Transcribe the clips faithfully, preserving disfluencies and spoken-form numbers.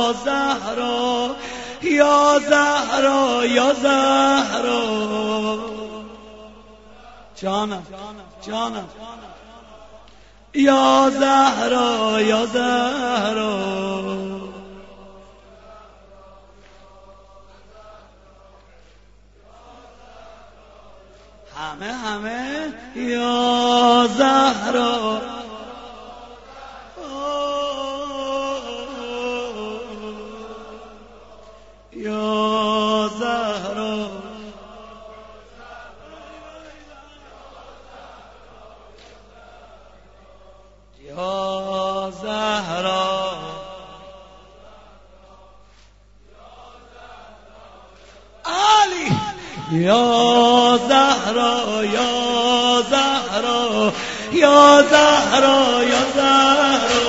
زهرا یا زهرا یا زهرا جانم جانم یا زهرا یا زهرا همه همه یا زهرا یا زهرا یا زهرا علی یا زهرا یا زهرا یا زهرا یا زهرا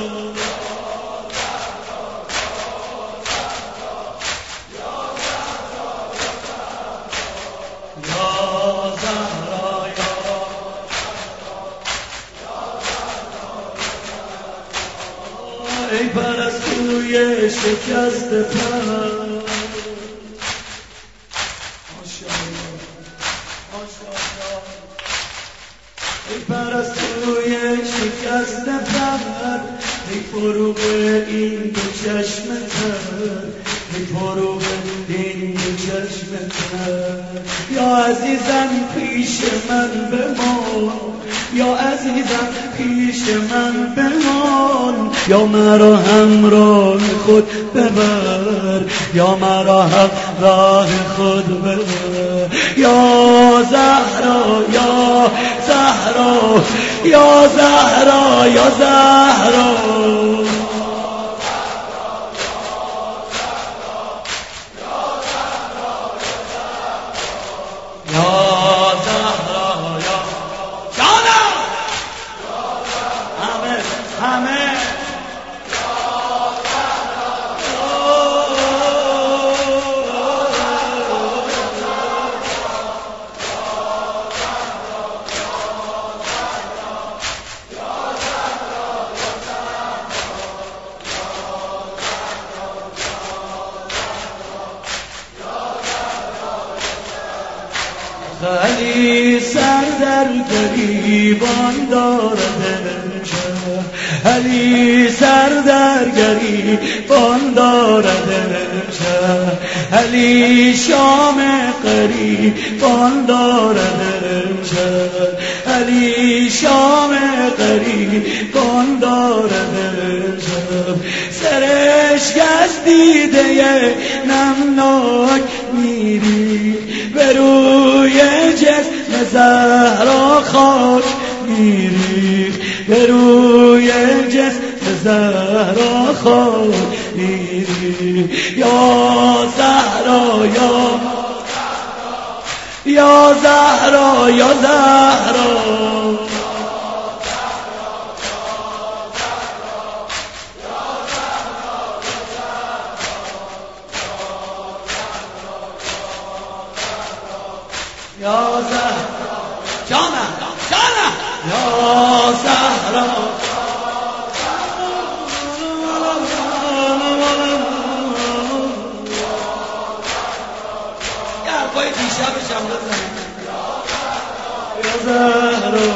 ای پرستوی شکست پر ای پرستوی شکست پر ای فروغ این دو چشم تر ای فروغ این دو چشم تر یا عزیزم پیش من بمان یا عزیزم پیش من بمان یا مرا همراه خود ببر یا مرا همراه خود ببر یا زهرا یا زهرا یا زهرا یا زهرا علی سر در گریبان دارد چه علی سر در گریبان دارد چه علی شام قریبان دارد چه علی شام قریبان دارد چه سرش گشت دیده نمناک میری به روی جسم زهرا خاک میریخ به روی جسم زهرا خاک میریخ یا زهرا یا یا زهرا یا زهرا یا زهرا جانم جانم یا زهرا یه حرفای دیشبشم بزنید یا زهرا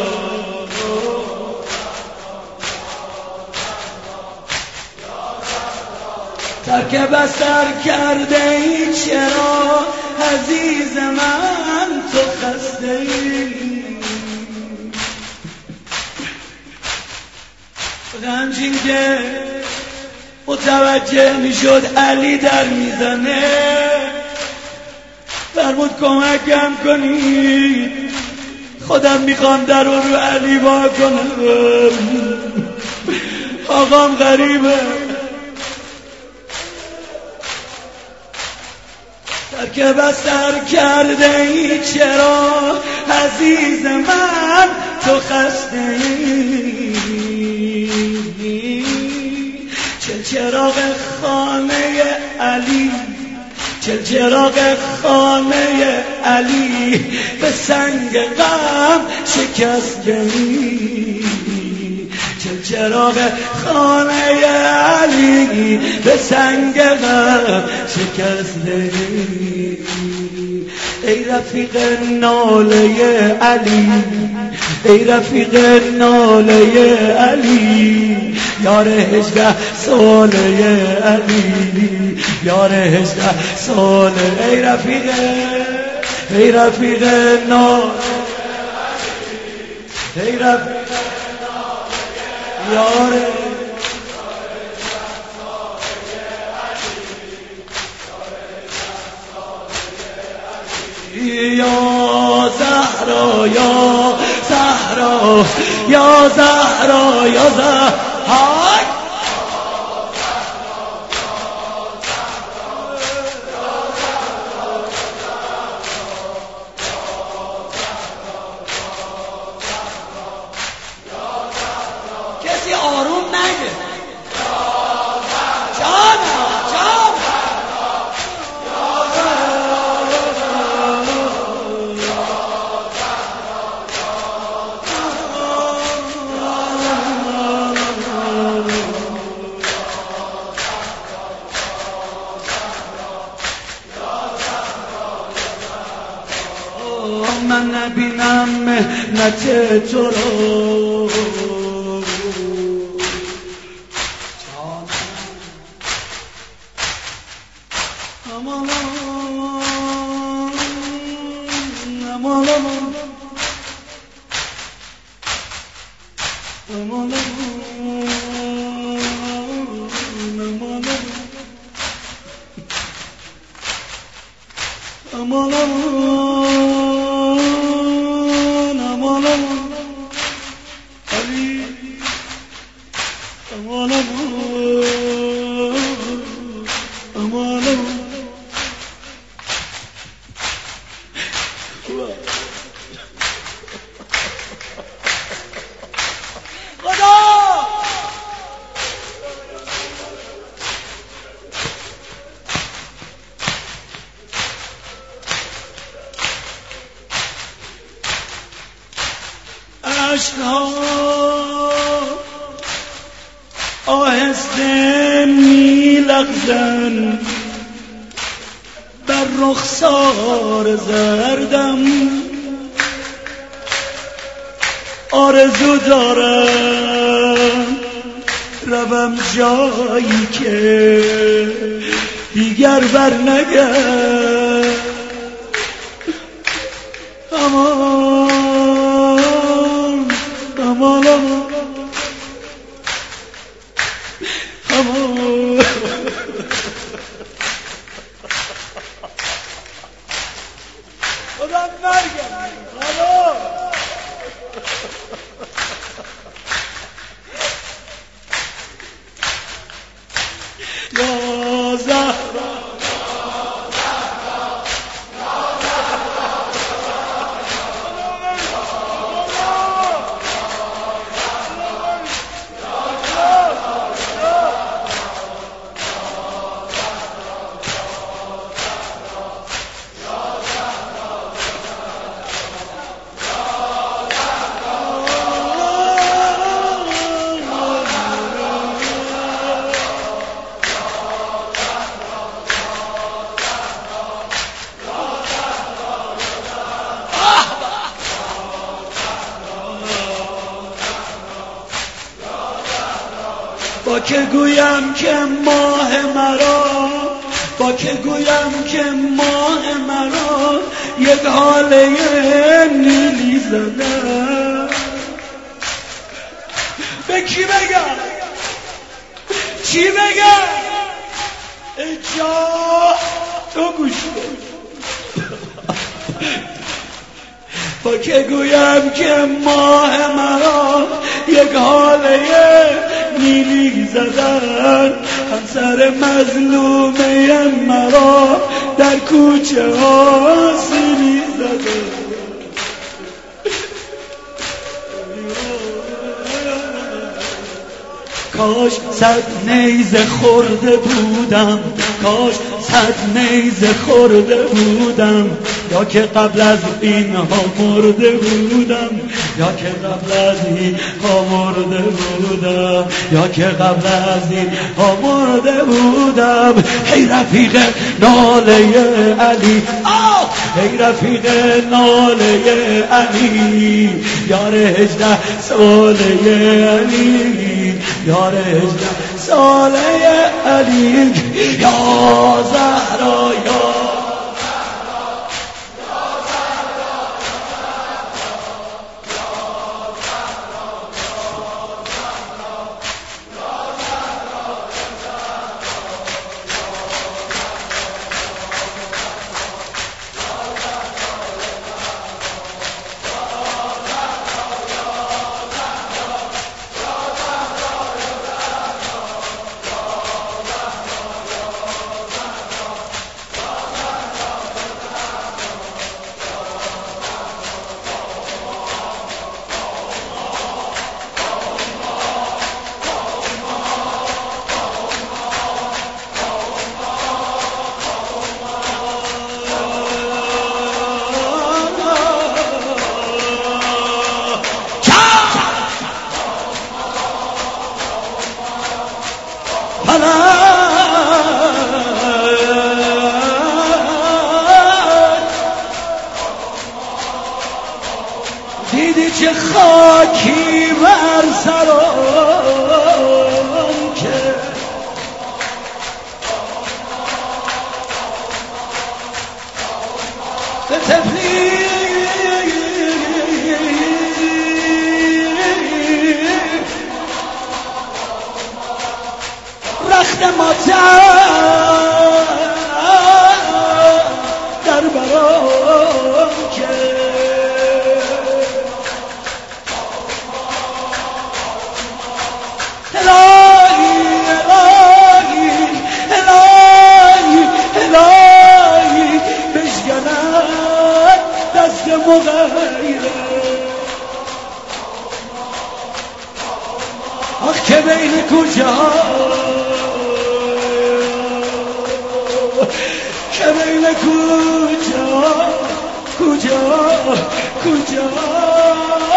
ترک بستر کرده ای چرا عزیز من تو خسته ای غمگین که متوجه میشد علی در میزنه فرمود کمکم کنید خودم میخوام در رو رو علی با کنم آقام غریبه ترک بستر کرده ای چرا عزیز من تو خسته ای چل چراغ خانه علی چل چراغ خانه علی به سنگ غم شکست گلی چل چراغ خانه علی به سنگ غم شکسته. ای رفیق ناله علی، ای رفیق ناله علی، یار هجده ساله علی، یار هجده ساله. ای رفیق، ای رفیق ناله علی، ای رفیق ناله یار یا زهرا یا زهرا یا زهرا یا زهرا. کسی آروم نگه. جانم جانم من نبینم مهنت تو رو. امان امان امان امان امان علی، امان امان خدا. عشقها آهسته میلغزن بر رخسار زردم. آرزو دارم روم جایی که دیگر بر نگرد. امان امان امان امان خدا مرگم خدا. یا زهرا با که گویم که ماه مرا، با که گویم که ماه مرا یک حاله نیلی زده. به کی بگم؟ چی بگم؟ ای جا تو گوش کن. با که گویم که ماه مرا یک حاله نیلی زدن، همسر مظلومه مرا در کوچه ها سیلی زدن. کاش صد نیزه خورده بودم، کاش صد نیزه خورده بودم، یا که قبل از اینها مرده بودم، یا که قبل از این ها مرده بودم، یا که قبل از این ها مرده بودم. ای رفیق ناله علی، آه ای رفیق ناله علی، یار هجده ساله علی، یار هجده ساله علی. یا زهرا یا دیدی چه خاکی بر سرم که به تفلی رخت ماتم در برام که الهی الهی الهی الهی بشکند دست مغیره. آخ که بین کجا که بین کجا کجا کجا